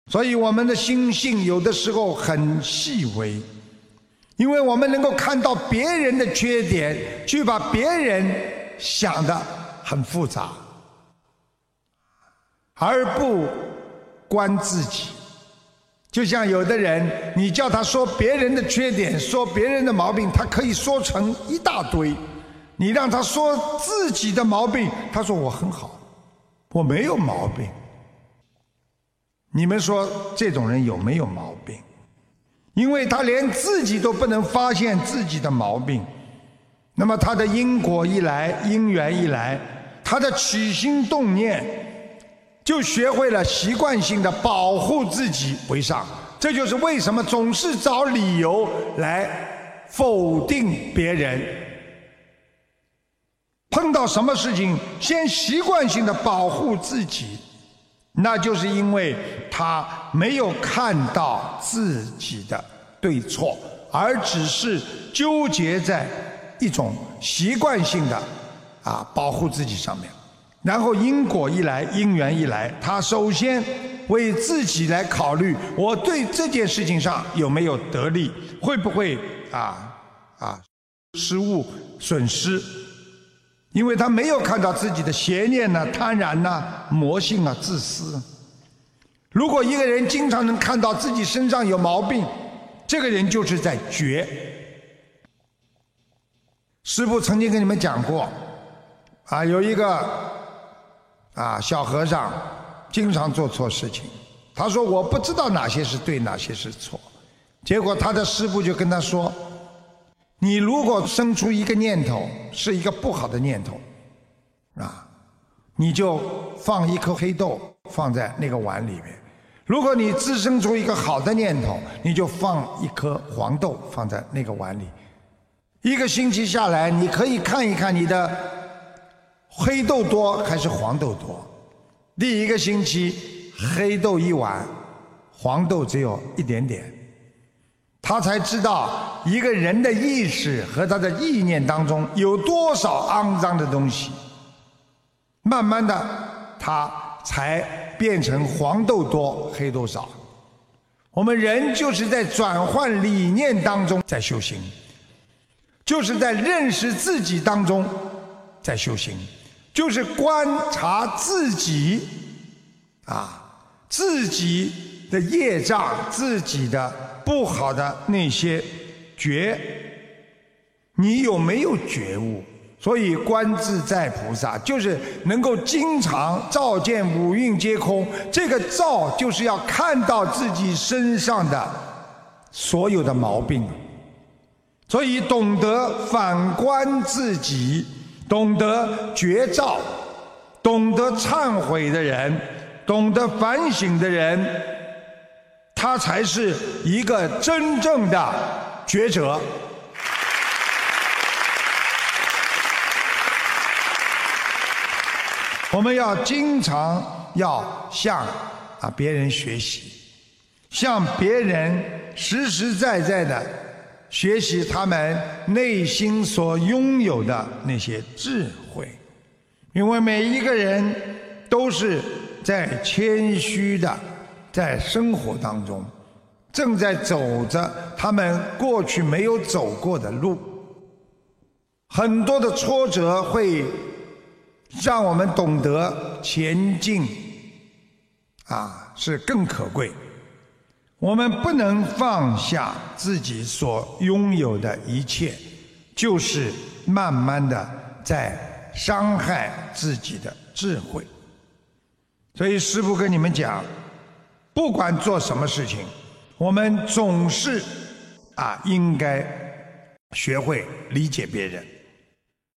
所以我们的心性有的时候很细微，因为我们能够看到别人的缺点，去把别人想得很复杂，而不观自己。就像有的人，你叫他说别人的缺点，说别人的毛病，他可以说成一大堆。你让他说自己的毛病，他说我很好，我没有毛病。你们说这种人有没有毛病？因为他连自己都不能发现自己的毛病，那么他的因果一来，因缘一来，他的起心动念就学会了习惯性的保护自己为上。这就是为什么总是找理由来否定别人，碰到什么事情先习惯性的保护自己，那就是因为他没有看到自己的对错，而只是纠结在一种习惯性的保护自己上面。然后因果一来，因缘一来，他首先为自己来考虑，我对这件事情上有没有得利，会不会失误损失。因为他没有看到自己的邪念呐、贪婪呐、魔性啊、自私。如果一个人经常能看到自己身上有毛病，这个人就是在觉。师父曾经跟你们讲过，有一个小和尚经常做错事情，他说我不知道哪些是对，哪些是错。结果他的师父就跟他说，你如果生出一个念头是一个不好的念头你就放一颗黑豆放在那个碗里面；如果你滋生出一个好的念头，你就放一颗黄豆放在那个碗里。一个星期下来，你可以看一看你的黑豆多还是黄豆多。第一个星期黑豆一碗，黄豆只有一点点。他才知道一个人的意识和他的意念当中有多少肮脏的东西。慢慢的他才变成黄豆多黑豆少。我们人就是在转换理念当中在修行，就是在认识自己当中在修行，就是观察自己自己的业障，自己的不好的那些觉，你有没有觉悟？所以观自在菩萨就是能够经常照见五蕴皆空，这个照就是要看到自己身上的所有的毛病。所以懂得反观自己，懂得觉照，懂得忏悔的人，懂得反省的人，他才是一个真正的觉者。我们要经常要向别人学习，向别人实实在在的学习他们内心所拥有的那些智慧。因为每一个人都是在谦虚的在生活当中正在走着他们过去没有走过的路，很多的挫折会让我们懂得前进是更可贵。我们不能放下自己所拥有的一切，就是慢慢的在伤害自己的智慧。所以师父跟你们讲，不管做什么事情，我们总是应该学会理解别人。